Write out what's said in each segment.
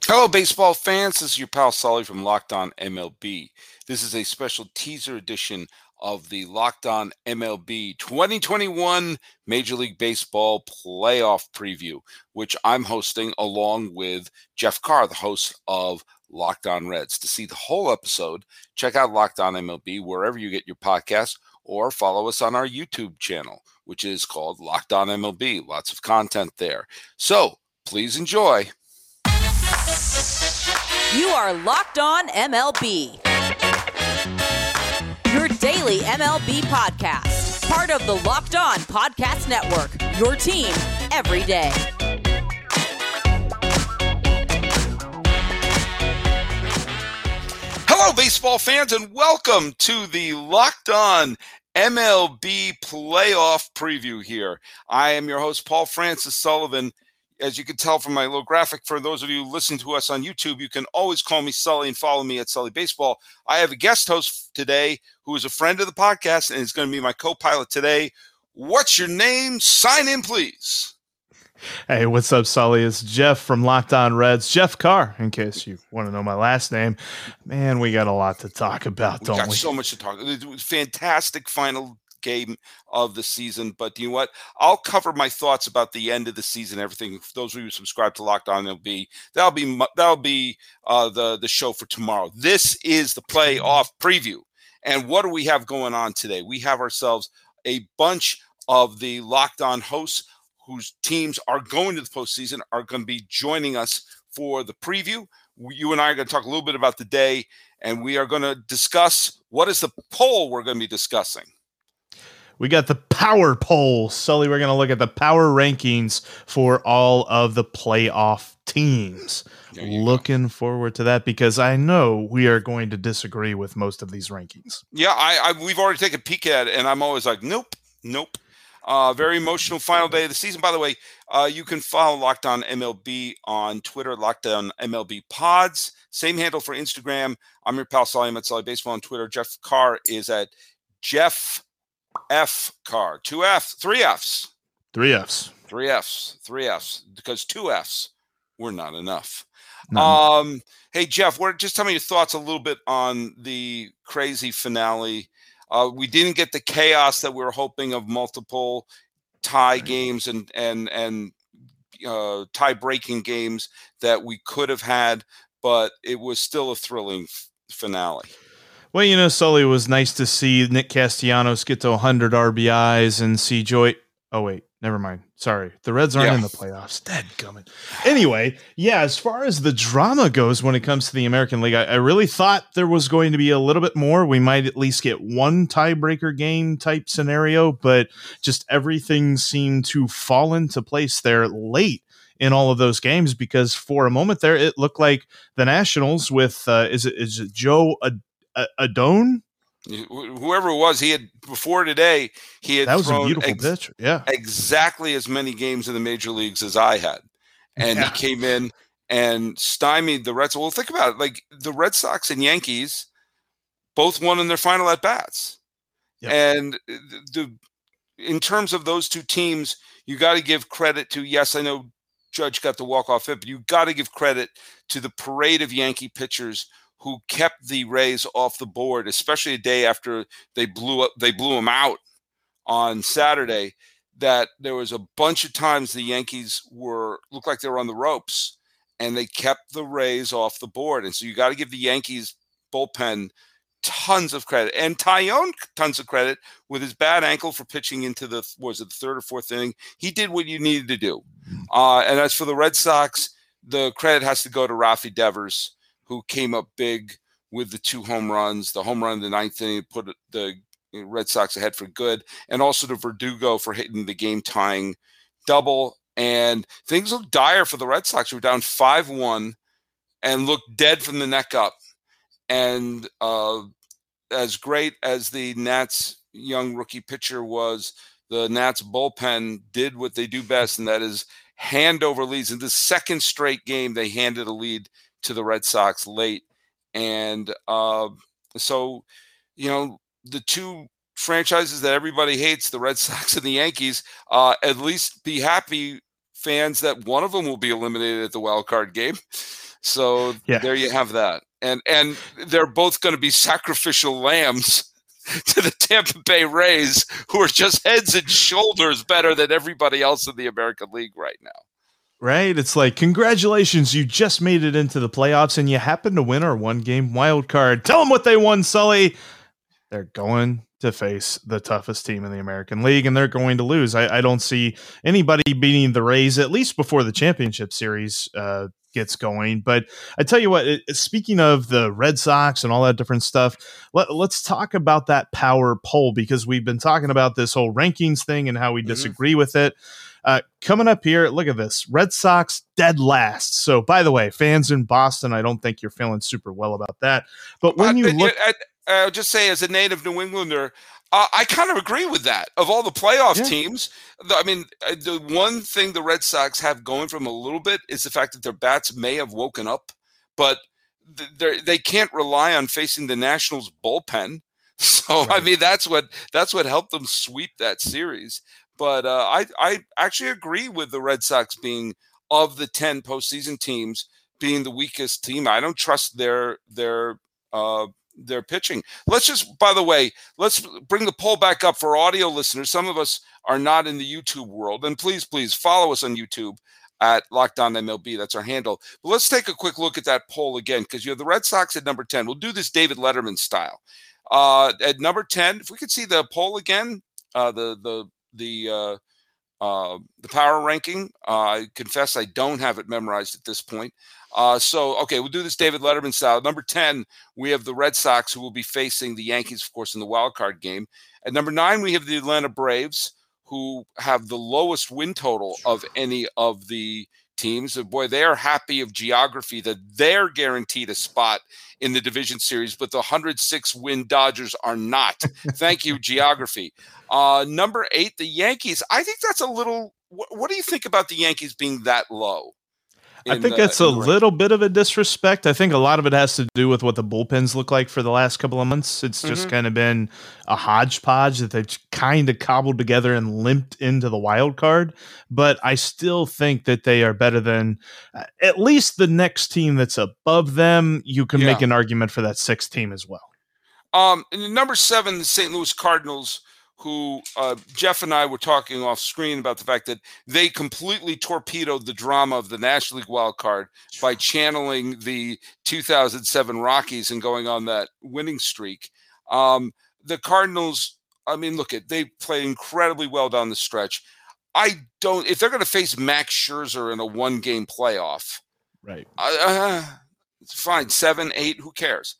Hello, baseball fans. This is your pal Sully from Locked On MLB. This is a special teaser edition of the Locked On MLB 2021 Major League Baseball playoff preview, which I'm hosting along with Jeff Carr, the host of Locked On Reds. To see the whole episode, check out Locked On MLB wherever you get your podcasts or follow us on our YouTube channel, which is called Locked On MLB. Lots of content there. So please enjoy. You are Locked On MLB, your daily MLB podcast, part of the Locked On Podcast Network, your team every day. Hello, baseball fans, and welcome to the Locked On MLB playoff preview here. I am your host, Paul Francis Sullivan. As you can tell from my little graphic, for those of you who listen to us on YouTube, you can always call me Sully and follow me at Sully Baseball. I have a guest host today who is a friend of the podcast and is going to be my co-pilot today. What's your name? Sign in, please. Hey, what's up, Sully? It's Jeff from Locked On Reds. Jeff Carr, in case you want to know my last name. Man, we got a lot to talk about, don't we? We got so much to talk about. It was a fantastic final game of the season, but you know what? I'll cover my thoughts about the end of the season, everything. For those of you who subscribe to Locked On MLB, that'll be the show for tomorrow. This is the playoff preview, and what do we have going on today? We have ourselves a bunch of the Locked On hosts whose teams are going to the postseason are going to be joining us for the preview. You and I are going to talk a little bit about the day, and we are going to discuss what is the poll we're going to be discussing. We got the power poll, Sully. We're going to look at the power rankings for all of the playoff teams. Looking forward to that because I know we are going to disagree with most of these rankings. Yeah, we've already taken a peek at it, and I'm always like, nope. Very emotional final day of the season. By the way, you can follow Locked On MLB on Twitter, Locked On MLB Pods. Same handle for Instagram. I'm your pal Sully. I'm at Sully Baseball on Twitter. Jeff Carr is at Jeff F. Carr. 3 Fs. 3 Fs. 3 Fs. 3 Fs. Because 2 Fs were not enough. No. Hey, Jeff, just tell me your thoughts a little bit on the crazy finale. We didn't get the chaos that we were hoping of, multiple tie games and tie-breaking games that we could have had, but it was still a thrilling finale. Well, you know, Sully, it was nice to see Nick Castellanos get to 100 RBIs and see Joy. Oh, wait, never mind. Sorry. The Reds aren't in the playoffs. Dadgummit. Anyway, yeah, as far as the drama goes when it comes to the American League, I really thought there was going to be a little bit more. We might at least get one tiebreaker game type scenario, but just everything seemed to fall into place there late in all of those games because for a moment there, it looked like the Nationals with, is it Joe Adone? Whoever it was, he had before today, he had that was thrown a beautiful pitch. Yeah, exactly as many games in the major leagues as I had, and he came in and stymied the Reds. Well, think about it: like the Red Sox and Yankees both won in their final at bats, and in terms of those two teams, you got to give credit to. Yes, I know Judge got the walk-off hit, but you got to give credit to the parade of Yankee pitchers who kept the Rays off the board, especially a day after they blew them out on Saturday. That there was a bunch of times the Yankees looked like they were on the ropes, and they kept the Rays off the board. And so you got to give the Yankees bullpen tons of credit, and Taillon tons of credit with his bad ankle for pitching into the third or fourth inning. He did what you needed to do. And as for the Red Sox, the credit has to go to Rafi Devers, who came up big with the 2 home runs. The home run in the 9th inning put the Red Sox ahead for good, and also to Verdugo for hitting the game-tying double. And things looked dire for the Red Sox, who were down 5-1 and looked dead from the neck up. And as great as the Nats' young rookie pitcher was, the Nats bullpen did what they do best, and that is hand over leads. In the second straight game, they handed a lead to the Red Sox late. And so, you know, the two franchises that everybody hates, the Red Sox and the Yankees, at least be happy, fans, that one of them will be eliminated at the wild card game. So there you have that. And they're both going to be sacrificial lambs to the Tampa Bay Rays, who are just heads and shoulders better than everybody else in the American League right now. Right? It's like, congratulations, you just made it into the playoffs and you happen to win our one-game wild card. Tell them what they won, Sully. They're going to face the toughest team in the American League, and they're going to lose. I don't see anybody beating the Rays, at least before the championship series gets going. But I tell you what, speaking of the Red Sox and all that different stuff, let's talk about that power poll, because we've been talking about this whole rankings thing and how we disagree with it. Coming up here, look at this. Red Sox dead last. So, by the way, fans in Boston, I don't think you're feeling super well about that. But when you look... I'll just say, as a native New Englander, I kind of agree with that. Of all the playoff teams, the one thing the Red Sox have going for them a little bit is the fact that their bats may have woken up, but they can't rely on facing the Nationals bullpen. So, right. That's what helped them sweep that series. But I actually agree with the Red Sox being, of the 10 postseason teams, being the weakest team. I don't trust their pitching. By the way, let's bring the poll back up for audio listeners. Some of us are not in the YouTube world, and please follow us on YouTube at Locked On MLB. That's our handle. But let's take a quick look at that poll again, because you have the Red Sox at number 10. We'll do this David Letterman style. At number 10, if we could see the poll again, the power ranking. I confess I don't have it memorized at this point. Okay, we'll do this David Letterman style. Number 10, we have the Red Sox, who will be facing the Yankees, of course, in the wild card game. At number 9, we have the Atlanta Braves, who have the lowest win total of any of the teams. Boy, they are happy of geography that they're guaranteed a spot in the division series, but the 106 win Dodgers are not. Thank you, geography. Number 8, the Yankees. I think that's a little. What do you think about the Yankees being that low? I think that's a little bit of a disrespect. I think a lot of it has to do with what the bullpens look like for the last couple of months. It's just kind of been a hodgepodge that they've kind of cobbled together and limped into the wild card. But I still think that they are better than at least the next team that's above them. You can make an argument for that 6th team as well. Number 7, the St. Louis Cardinals, who Jeff and I were talking off screen about the fact that they completely torpedoed the drama of the National League wild card by channeling the 2007 Rockies and going on that winning streak. The Cardinals, they played incredibly well down the stretch. If they're going to face Max Scherzer in a 1-game playoff, right? It's fine, 7, 8, who cares?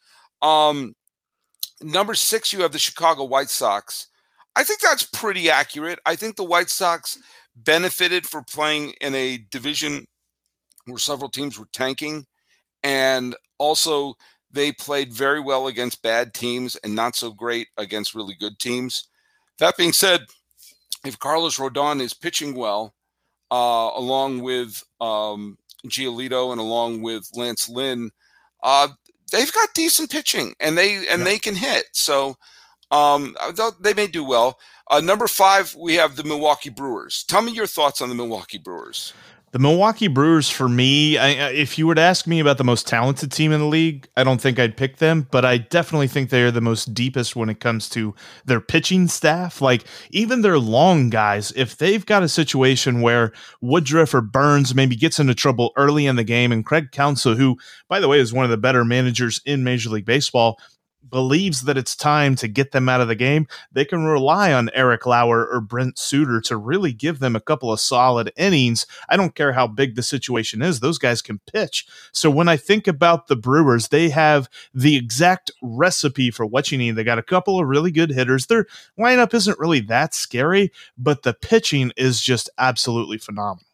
Number 6, you have the Chicago White Sox. I think that's pretty accurate. I think the White Sox benefited for playing in a division where several teams were tanking, and also they played very well against bad teams and not so great against really good teams. That being said, if Carlos Rodon is pitching well, along with Giolito and along with Lance Lynn, they've got decent pitching, and they can hit. So they may do well. Number 5, we have the Milwaukee Brewers. Tell me your thoughts on the Milwaukee Brewers. The Milwaukee Brewers, for me, if you were to ask me about the most talented team in the league, I don't think I'd pick them, but I definitely think they are the most deepest when it comes to their pitching staff. Like, even their long guys, if they've got a situation where Woodruff or Burns maybe gets into trouble early in the game, and Craig Counsell, who, by the way, is one of the better managers in Major League Baseball, believes that it's time to get them out of the game, they can rely on Eric Lauer or Brent Suter to really give them a couple of solid innings. I don't care how big the situation is. Those guys can pitch. So when I think about the Brewers, they have the exact recipe for what you need. They got a couple of really good hitters. Their lineup isn't really that scary, but the pitching is just absolutely phenomenal.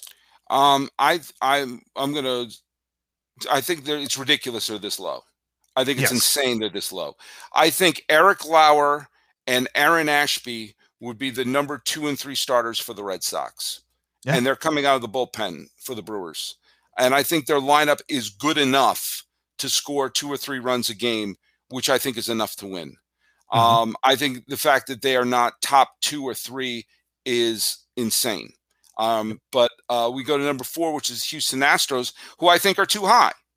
I think it's ridiculous they're this low. I think it's insane they're this low. I think Eric Lauer and Aaron Ashby would be the number 2 and 3 starters for the Red Sox. Yeah. And they're coming out of the bullpen for the Brewers. And I think their lineup is good enough to score 2 or 3 runs a game, which I think is enough to win. Mm-hmm. I think the fact that they are not top 2 or 3 is insane. But we go to number 4, which is Houston Astros, who I think are too high.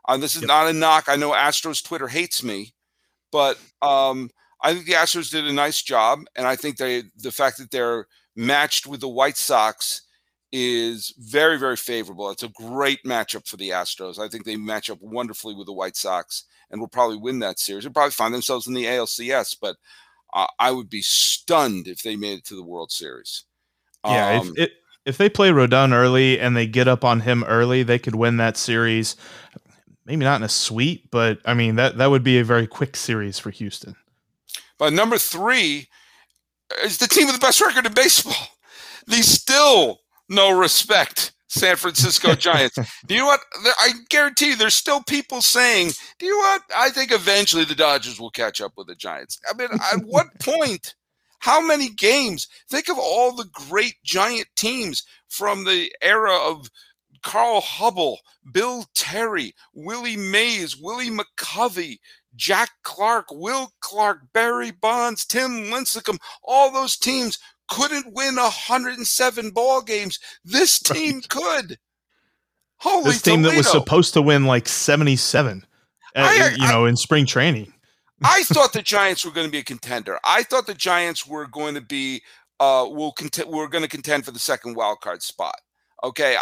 This is not a knock. I know Astros Twitter hates me, but I think the Astros did a nice job, and I think the fact that they're matched with the White Sox is very, very favorable. It's a great matchup for the Astros. I think they match up wonderfully with the White Sox and will probably win that series. They'll probably find themselves in the ALCS, but I would be stunned if they made it to the World Series. Yeah, if they play Rodon early and they get up on him early, they could win that series. Maybe not in a sweep, but I mean that would be a very quick series for Houston. But number 3 is the team with the best record in baseball. They still no respect San Francisco Giants. Do you know what? I guarantee you there's still people saying, do you know what? I think eventually the Dodgers will catch up with the Giants. I mean, at what point? How many games? Think of all the great Giant teams from the era of Carl Hubble, Bill Terry, Willie Mays, Willie McCovey, Jack Clark, Will Clark, Barry Bonds, Tim Lincecum. All those teams couldn't win 107 ball games. This team could. Holy This team Toledo. that was supposed to win like 77, in spring training. I thought the Giants were going to be a contender. I thought the Giants were going to be we're going to contend for the second wild card spot. Okay,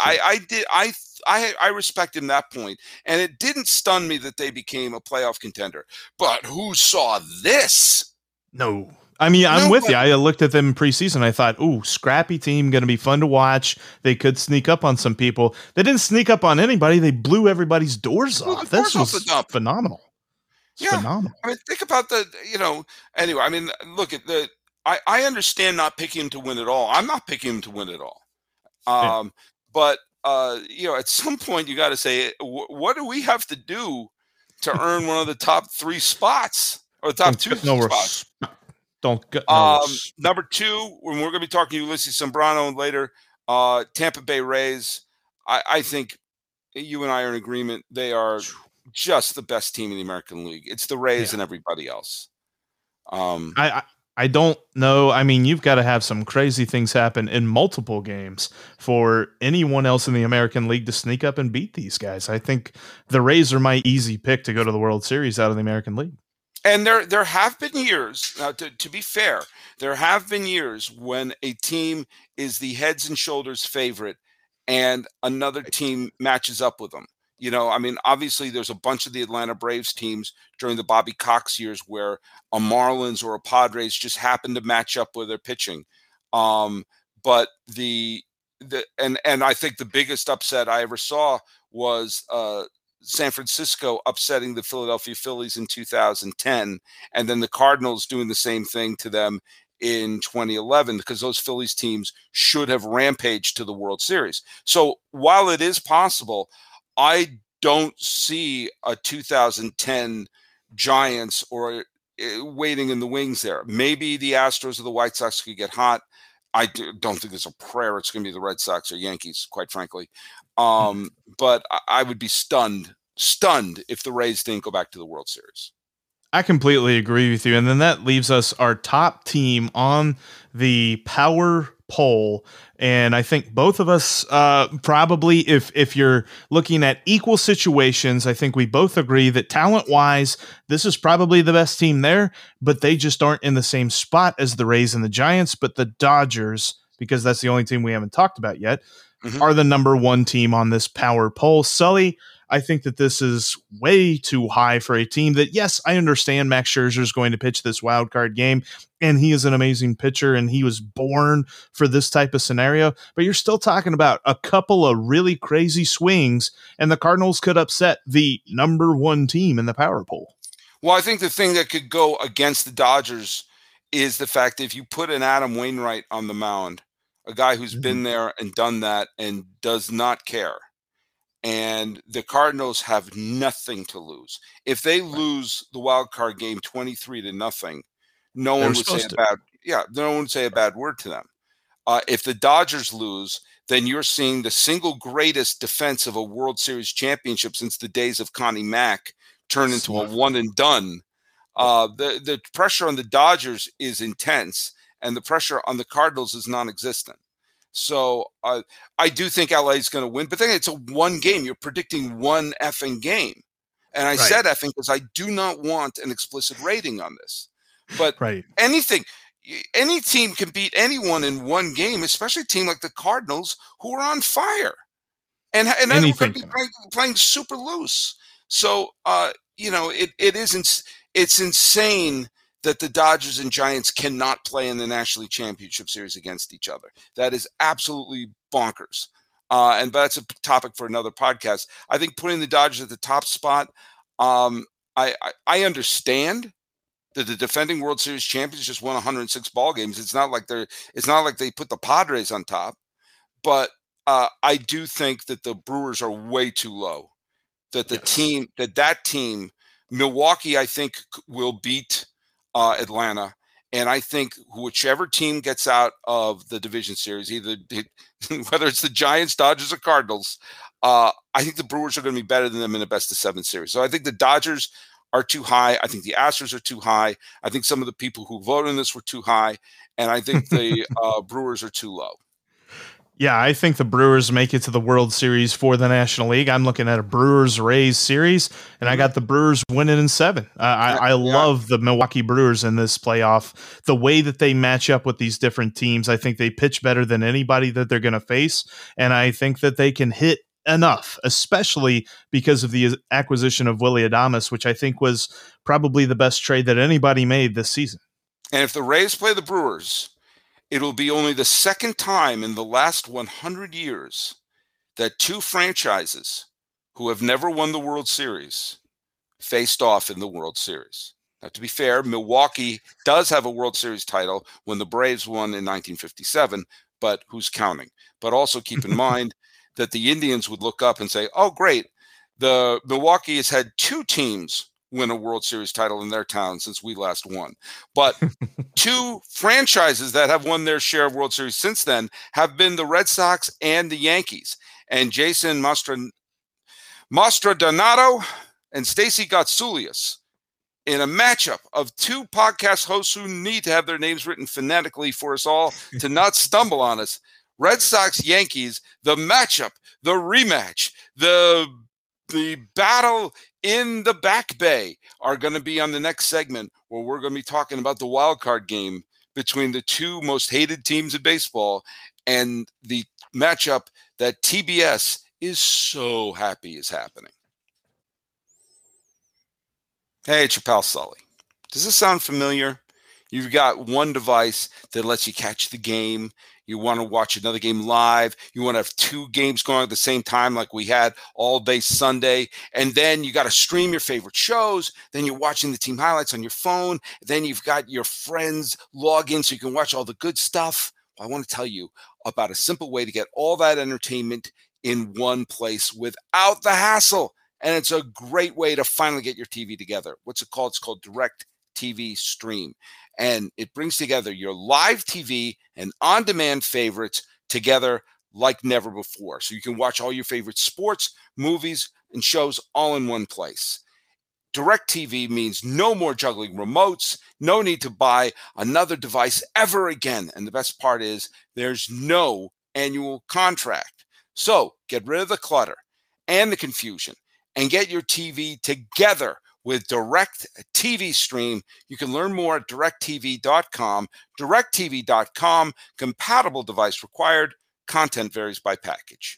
I respect him that point, and it didn't stun me that they became a playoff contender. But who saw this? No. I mean, I'm with you. I looked at them in preseason. I thought, ooh, scrappy team, going to be fun to watch. They could sneak up on some people. They didn't sneak up on anybody. They blew everybody's doors off. This was phenomenal. Phenomenal. I mean, think about anyway, I mean, look at I understand not picking him to win it all. I'm not picking him to win it all. But at some point you got to say, what do we have to do to earn one of the top 3 spots or the top 2 spots? Number 2, when we're going to be talking to Ulysses Sembrano later, Tampa Bay Rays. I think you and I are in agreement. They are just the best team in the American League. It's the Rays and everybody else. I don't know. I mean, you've got to have some crazy things happen in multiple games for anyone else in the American League to sneak up and beat these guys. I think the Rays are my easy pick to go to the World Series out of the American League. And there have been years, now to be fair, there have been years when a team is the heads and shoulders favorite and another team matches up with them. I mean, obviously there's a bunch of the Atlanta Braves teams during the Bobby Cox years where a Marlins or a Padres just happened to match up with their pitching. But and I think the biggest upset I ever saw was San Francisco upsetting the Philadelphia Phillies in 2010, and then the Cardinals doing the same thing to them in 2011, because those Phillies teams should have rampaged to the World Series. So while it is possible, I don't see a 2010 Giants or waiting in the wings there. Maybe the Astros or the White Sox could get hot. I don't think there's a prayer it's going to be the Red Sox or Yankees, quite frankly. But I would be stunned if the Rays didn't go back to the World Series. I completely agree with you. And then that leaves us our top team on the power poll. And I think both of us probably, if you're looking at equal situations, I think we both agree that talent-wise, this is probably the best team there, but they just aren't in the same spot as the Rays and the Giants. But the Dodgers, because that's the only team we haven't talked about yet, are the number 1 team on this power poll. Sully, I think that this is way too high for a team that, yes, I understand Max Scherzer is going to pitch this wild card game, and he is an amazing pitcher, and he was born for this type of scenario. But you're still talking about a couple of really crazy swings, and the Cardinals could upset the number 1 team in the power poll. Well, I think the thing that could go against the Dodgers is the fact that if you put an Adam Wainwright on the mound, a guy who's been there and done that and does not care, and the Cardinals have nothing to lose. If they lose the wild card game 23-0, no one would say a bad word to them. If the Dodgers lose, then you're seeing the single greatest defense of a World Series championship since the days of Connie Mack turn into a one and done. The pressure on the Dodgers is intense, and the pressure on the Cardinals is non-existent. So I do think LA is going to win, but then it's a one game. You're predicting one effing game. And I said effing because I do not want an explicit rating on this. But any team can beat anyone in one game, especially a team like the Cardinals who are on fire. And then we're going to be playing super loose. So, it's insane that the Dodgers and Giants cannot play in the National League Championship Series against each other. That is absolutely bonkers. But that's a topic for another podcast. I think putting the Dodgers at the top spot, I understand that the defending World Series champions just won 106 ball games. It's not like they put the Padres on top, but I do think that the Brewers are way too low. That that team, Milwaukee, I think will beat Atlanta. And I think whichever team gets out of the division series, whether it's the Giants, Dodgers, or Cardinals, I think the Brewers are going to be better than them in a best-of-7 series. So I think the Dodgers are too high. I think the Astros are too high. I think some of the people who voted on this were too high. And I think the Brewers are too low. Yeah, I think the Brewers make it to the World Series for the National League. I'm looking at a Brewers-Rays series, and I got the Brewers winning in 7. I love the Milwaukee Brewers in this playoff. The way that they match up with these different teams, I think they pitch better than anybody that they're going to face, and I think that they can hit enough, especially because of the acquisition of Willy Adames, which I think was probably the best trade that anybody made this season. And if the Rays play the Brewers, it'll be only the second time in the last 100 years that two franchises who have never won the World Series faced off in the World Series. Now, to be fair, Milwaukee does have a World Series title when the Braves won in 1957, but who's counting? But also keep in mind that the Indians would look up and say, oh, great, the Milwaukee has had 2 teams win a World Series title in their town since we last won. But 2 franchises that have won their share of World Series since then have been the Red Sox and the Yankees. And Jason Mastrodonato and Stacey Gotsoulias, in a matchup of 2 podcast hosts who need to have their names written phonetically for us all to not stumble on us. Red Sox, Yankees, the matchup, the rematch, the battle in the Back Bay are going to be on the next segment, where we're going to be talking about the wild card game between the 2 most hated teams in baseball and the matchup that TBS is so happy is happening. Hey, it's your pal Sully. Does this sound familiar? You've got one device that lets you catch the game. You want to watch another game live. You want to have 2 games going at the same time like we had all day Sunday. And then you got to stream your favorite shows. Then you're watching the team highlights on your phone. Then you've got your friends log in so you can watch all the good stuff. I want to tell you about a simple way to get all that entertainment in one place without the hassle. And it's a great way to finally get your TV together. What's it called? It's called Direct TV Stream. And it brings together your live TV and on-demand favorites together like never before. So you can watch all your favorite sports, movies, and shows all in one place. DirecTV means no more juggling remotes, no need to buy another device ever again. And the best part is there's no annual contract. So get rid of the clutter and the confusion and get your TV together with Direct TV Stream. You can learn more at directtv.com. Directtv.com, compatible device required. Content varies by package.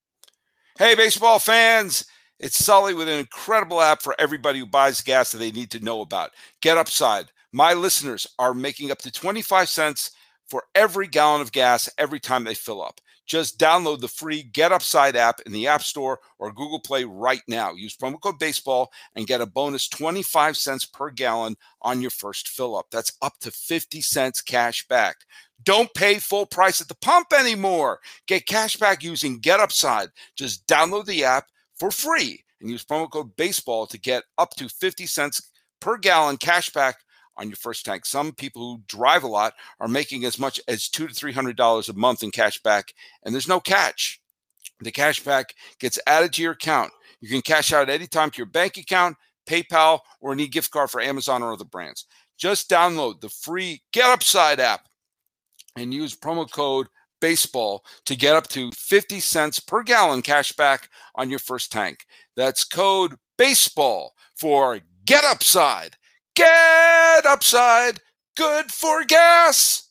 Hey, baseball fans. It's Sully with an incredible app for everybody who buys gas that they need to know about. Get Upside. My listeners are making up to 25 cents for every gallon of gas every time they fill up. Just download the free Get Upside app in the App Store or Google Play right now. Use promo code BASEBALL and get a bonus 25 cents per gallon on your first fill up. That's up to 50 cents cash back. Don't pay full price at the pump anymore. Get cash back using Get Upside. Just download the app for free and use promo code BASEBALL to get up to 50 cents per gallon cash back on your first tank. Some people who drive a lot are making as much as $200 to $300 a month in cash back, and there's no catch. The cash back gets added to your account. You can cash out anytime to your bank account, PayPal, or any gift card for Amazon or other brands. Just download the free Get Upside app and use promo code BASEBALL to get up to 50 cents per gallon cash back on your first tank. That's code baseball for Get Upside. Get Upside, good for gas.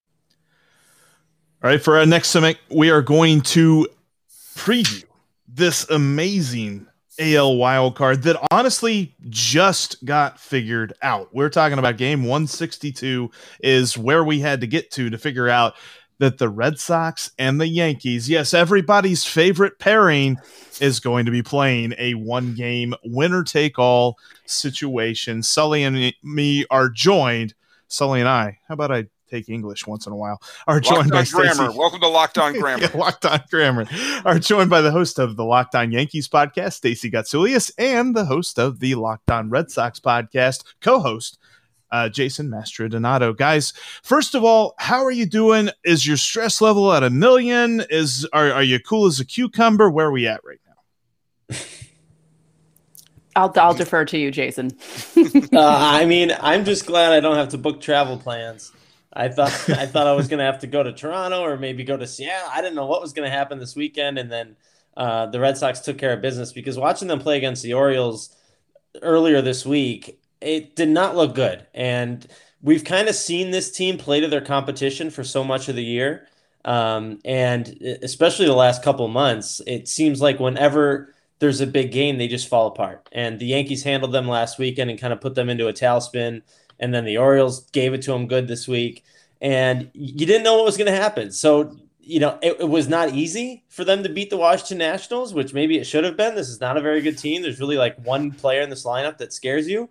All right, for our next segment, we are going to preview this amazing AL wildcard that honestly just got figured out. We're talking about game 162 is where we had to get to figure out that the Red Sox and the Yankees, yes, everybody's favorite pairing, is going to be playing a one-game winner-take-all situation. Sully and me are joined. Sully and I, how about I take English once in a while, are joined by Grammar. Welcome to Locked On Grammar. Yeah, Locked On Grammar. Are joined by the host of the Locked On Yankees podcast, Stacey Gotsulias, and the host of the Locked On Red Sox podcast, co-host Jason Mastrodonato. Guys, first of all, how are you doing? Is your stress level at 1,000,000? Are you cool as a cucumber? Where are we at right now? I'll defer to you, Jason. I mean, I'm just glad I don't have to book travel plans. I thought I was going to have to go to Toronto or maybe go to Seattle. I didn't know what was going to happen this weekend, and then the Red Sox took care of business, because watching them play against the Orioles earlier this week, it did not look good. And we've kind of seen this team play to their competition for so much of the year, and especially the last couple of months. It seems like whenever there's a big game, they just fall apart. And the Yankees handled them last weekend and kind of put them into a tailspin. And then the Orioles gave it to them good this week. And you didn't know what was going to happen. So, it was not easy for them to beat the Washington Nationals, which maybe it should have been. This is not a very good team. There's really like one player in this lineup that scares you.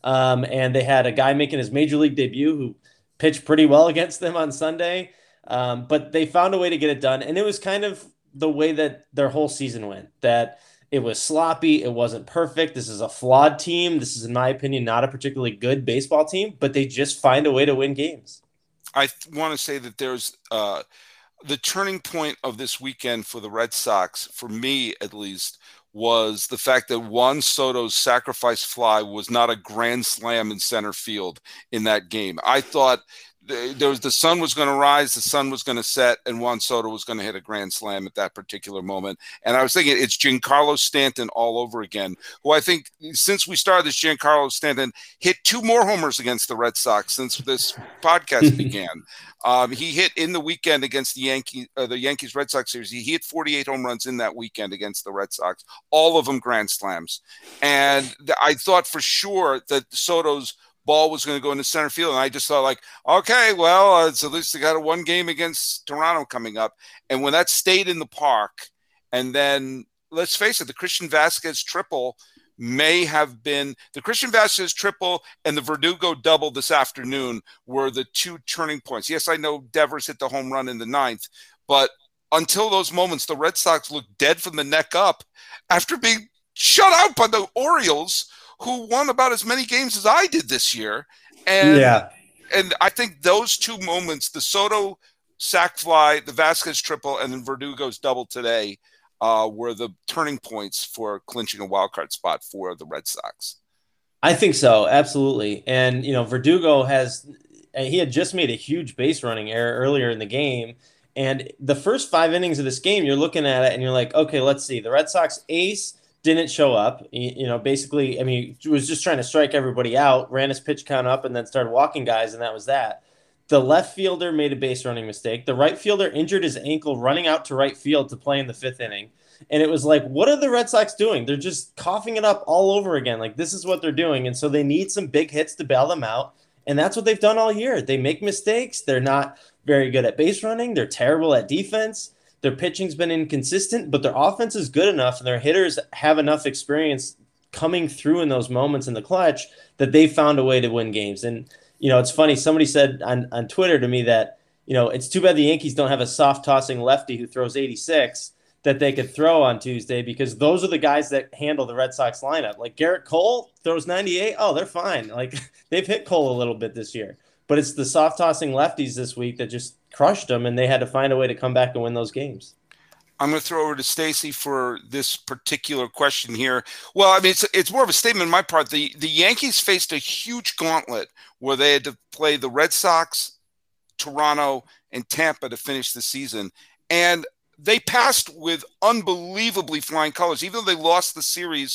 And they had a guy making his major league debut who pitched pretty well against them on Sunday. But they found a way to get it done. And it was kind of the way that their whole season went, that it was sloppy. It wasn't perfect. This is a flawed team. This is, in my opinion, not a particularly good baseball team, but they just find a way to win games. I want to say that there's the turning point of this weekend for the Red Sox, for me at least, was the fact that Juan Soto's sacrifice fly was not a grand slam in center field in that game. I thought the sun was going to rise, the sun was going to set, and Juan Soto was going to hit a grand slam at that particular moment. And I was thinking it's Giancarlo Stanton all over again, who I think since we started this, Giancarlo Stanton hit 2 more homers against the Red Sox since this podcast began. He hit in the weekend against the Yankees Red Sox series. He hit 48 home runs in that weekend against the Red Sox, all of them grand slams. And I thought for sure that Soto's ball was going to go into center field, and I just thought, like, okay, well, it's at least they got a 1 game against Toronto coming up. And when that stayed in the park, and then let's face it, the Christian Vasquez triple may have been the Christian Vasquez triple and the Verdugo double this afternoon were the 2 turning points. Yes, I know Devers hit the home run in the 9th, but until those moments, the Red Sox looked dead from the neck up after being shut out by the Orioles, who won about as many games as I did this year. And I think those 2 moments, the Soto sac fly, the Vasquez triple, and then Verdugo's double today, were the turning points for clinching a wild card spot for the Red Sox. I think so, absolutely. And, Verdugo he had just made a huge base running error earlier in the game. And the first 5 innings of this game, you're looking at it and you're like, okay, let's see. The Red Sox ace didn't show up. Basically, he was just trying to strike everybody out, ran his pitch count up, and then started walking guys, and that was that. The left fielder made a base running mistake. The right fielder injured his ankle running out to right field to play in the 5th inning. And it was like, what are the Red Sox doing? They're just coughing it up all over again. Like, this is what they're doing. And so they need some big hits to bail them out. And that's what they've done all year. They make mistakes. They're not very good at base running. They're terrible at defense. Their pitching's been inconsistent, but their offense is good enough and their hitters have enough experience coming through in those moments in the clutch that they found a way to win games. And, it's funny. Somebody said on Twitter to me that, it's too bad the Yankees don't have a soft tossing lefty who throws 86 that they could throw on Tuesday, because those are the guys that handle the Red Sox lineup. Like Garrett Cole throws 98. Oh, they're fine. Like, they've hit Cole a little bit this year, but it's the soft tossing lefties this week that just crushed them, and they had to find a way to come back and win those games. I'm going to throw over to Stacey for this particular question here. Well, it's more of a statement on my part. The Yankees faced a huge gauntlet where they had to play the Red Sox, Toronto, and Tampa to finish the season. And they passed with unbelievably flying colors. Even though they lost the series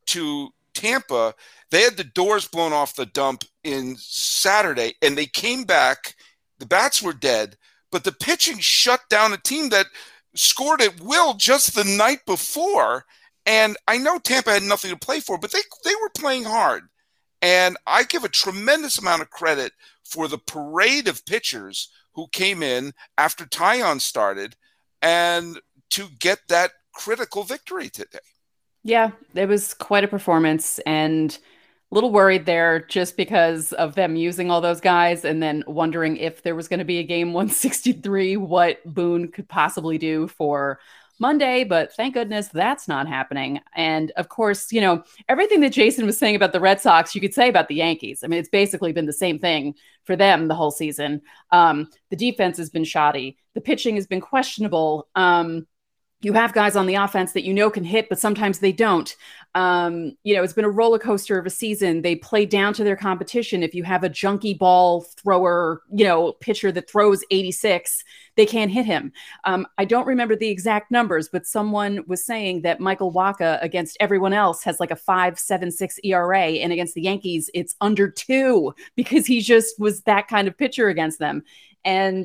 to Tampa, they had the doors blown off the dump in Saturday, and they came back. The bats were dead, but the pitching shut down a team that scored at will just the night before. And I know Tampa had nothing to play for, but they were playing hard. And I give a tremendous amount of credit for the parade of pitchers who came in after Taillon started and to get that critical victory today. Yeah, it was quite a performance, and a little worried there just because of them using all those guys and then wondering if there was going to be a game 163, what Boone could possibly do for Monday, but thank goodness that's not happening. And of course, everything that Jason was saying about the Red Sox, you could say about the Yankees. I mean, it's basically been the same thing for them the whole season. The defense has been shoddy. The pitching has been questionable. You have guys on the offense that can hit, but sometimes they don't. It's been a roller coaster of a season. They play down to their competition. If you have a junky ball thrower, pitcher that throws 86, they can't hit him. I don't remember the exact numbers, but someone was saying that Michael Wacha against everyone else has like a 5.76 ERA, and against the Yankees, it's under 2 because he just was that kind of pitcher against them. And,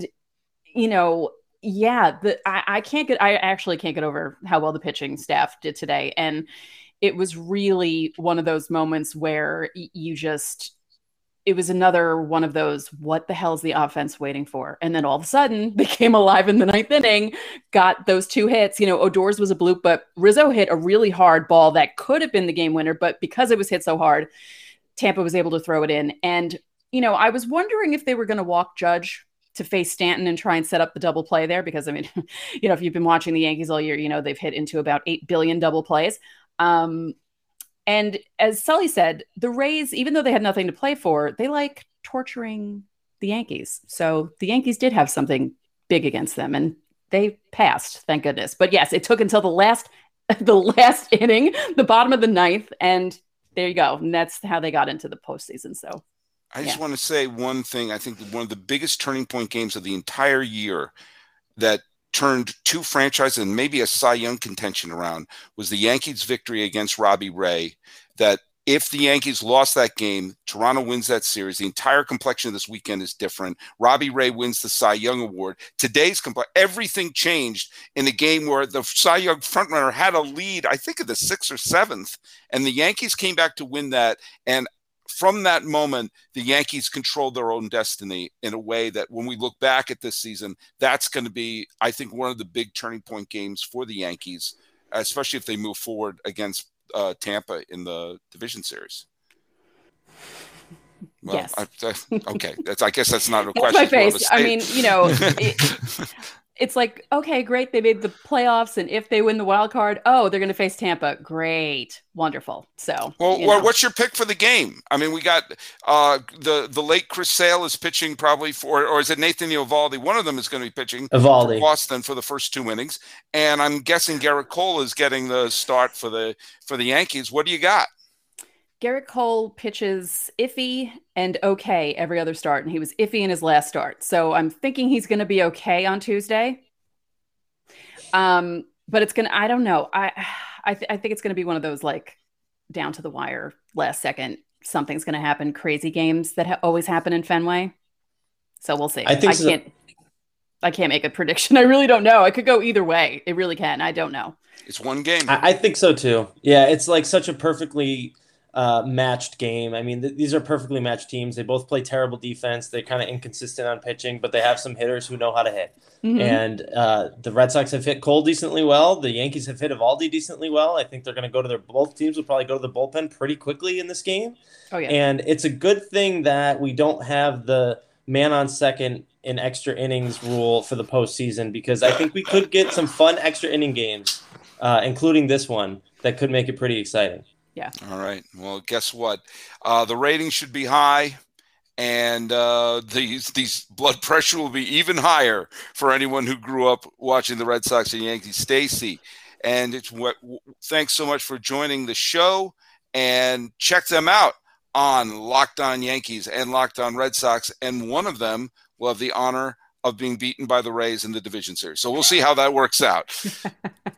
I actually can't get over how well the pitching staff did today. And it was really one of those moments where it was another one of those, what the hell is the offense waiting for? And then all of a sudden they came alive in the 9th inning, got those 2 hits. Odor's was a bloop, but Rizzo hit a really hard ball that could have been the game winner, but because it was hit so hard, Tampa was able to throw it in. And, I was wondering if they were going to walk Judge to face Stanton and try and set up the double play there. Because if you've been watching the Yankees all year, they've hit into about 8 billion double plays. And as Sully said, the Rays, even though they had nothing to play for, they like torturing the Yankees. So the Yankees did have something big against them and they passed, thank goodness. But yes, it took until the last inning, the bottom of the 9th. And there you go. And that's how they got into the postseason. So I just want to say one thing. I think one of the biggest turning point games of the entire year that turned 2 franchises and maybe a Cy Young contention around was the Yankees' victory against Robbie Ray. That if the Yankees lost that game, Toronto wins that series. The entire complexion of this weekend is different. Robbie Ray wins the Cy Young Award. Today's everything changed in a game where the Cy Young frontrunner had a lead, I think, of the 6th or 7th, and the Yankees came back to win that. And from that moment, the Yankees controlled their own destiny in a way that when we look back at this season, that's going to be, I think, one of the big turning point games for the Yankees, especially if they move forward against Tampa in the division series. Well, yes. Okay. I guess that's not a that's question. My face. I mean, it's like, okay, great. They made the playoffs. And if they win the wild card, they're going to face Tampa. Great. Wonderful. So, well, what's your pick for the game? I mean, we got the late Chris Sale is pitching probably or is it Nathan Eovaldi? One of them is going to be pitching for Boston for the first 2 innings. And I'm guessing Garrett Cole is getting the start for the Yankees. What do you got? Garrett Cole pitches iffy and okay every other start, and he was iffy in his last start. So I'm thinking he's going to be okay on Tuesday. But it's going to, I don't know. I think it's going to be one of those like down to the wire, last second, something's going to happen, crazy games that always happen in Fenway. So we'll see. I can't make a prediction. I really don't know. It could go either way. It really can. I don't know. It's one game. I think so too. Yeah, it's like such a perfectly matched game. I mean, these are perfectly matched teams. They both play terrible defense. They're kind of inconsistent on pitching, but they have some hitters who know how to hit. Mm-hmm. And the Red Sox have hit Cole decently well. The Yankees have hit Eovaldi decently well. I think they're going to go to both teams will probably go to the bullpen pretty quickly in this game. Oh yeah. And it's a good thing that we don't have the man on second in extra innings rule for the postseason, because I think we could get some fun extra inning games, including this one, that could make it pretty exciting. Yeah. All right. Well, guess what? The ratings should be high, and these blood pressure will be even higher for anyone who grew up watching the Red Sox and Yankees. Stacy, and thanks so much for joining the show, and check them out on Locked On Yankees and Locked On Red Sox, and one of them will have the honor of being beaten by the Rays in the division series. So we'll see how that works out.